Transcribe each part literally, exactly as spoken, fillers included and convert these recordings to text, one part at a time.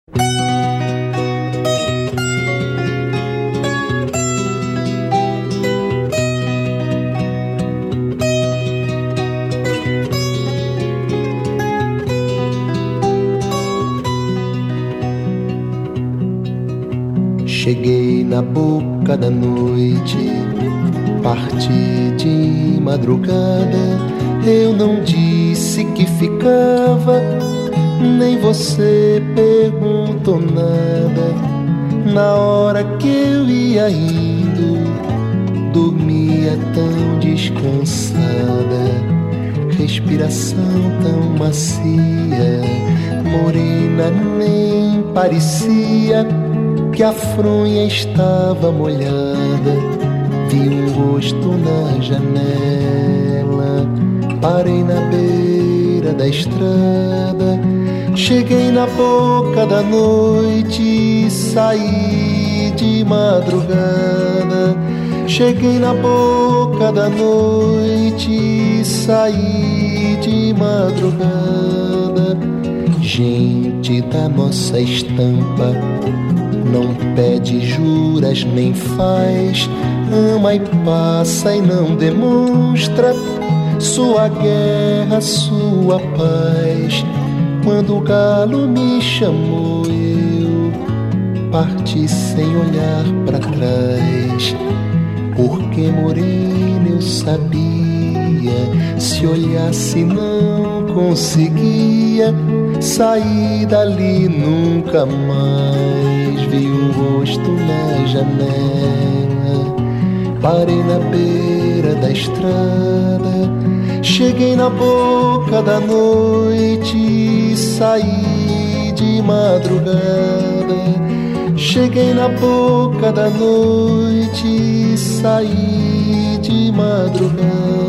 Cheguei na boca da noite, parti de madrugada. Eu não disse que ficava, nem você perguntou nada. Na hora que eu ia indo, dormia tão descansada, respiração tão macia, morena nem parecia que a fronha estava molhada. Vi um rosto na janela, parei na beira da estrada. Cheguei na boca da noite, saí de madrugada. Cheguei na boca da noite, saí de madrugada. Gente da nossa estampa, não pede juras nem faz, ama e passa e não demonstra sua guerra, sua paz. Quando o galo me chamou, eu parti sem olhar pra trás, porque morena eu sabia, se olhasse não conseguia sair dali nunca mais. Vi um rosto na janela, parei na beira da estrada. Cheguei na boca da noite, saí de madrugada. Cheguei na boca da noite, saí de madrugada.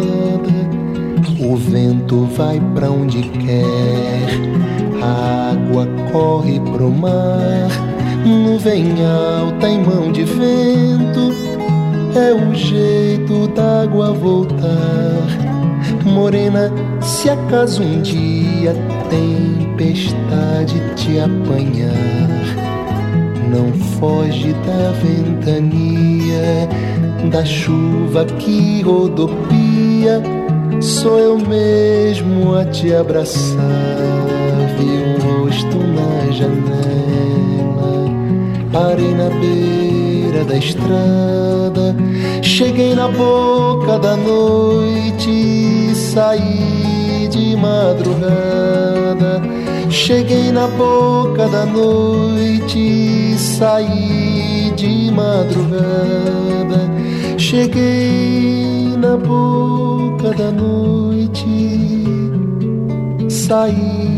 O vento vai pra onde quer, a água corre pro mar. Nuvem alta em mão de vento, é o jeito d'água voltar. Morena, se acaso um dia tempestade te apanhar, não foge da ventania, da chuva que rodopia. Sou eu mesmo a te abraçar. Vi um rosto na janela, parei na beira da estrada. Cheguei na boca da noite, saí de madrugada. Cheguei na boca da noite, saí de madrugada. Cheguei na boca da noite, saí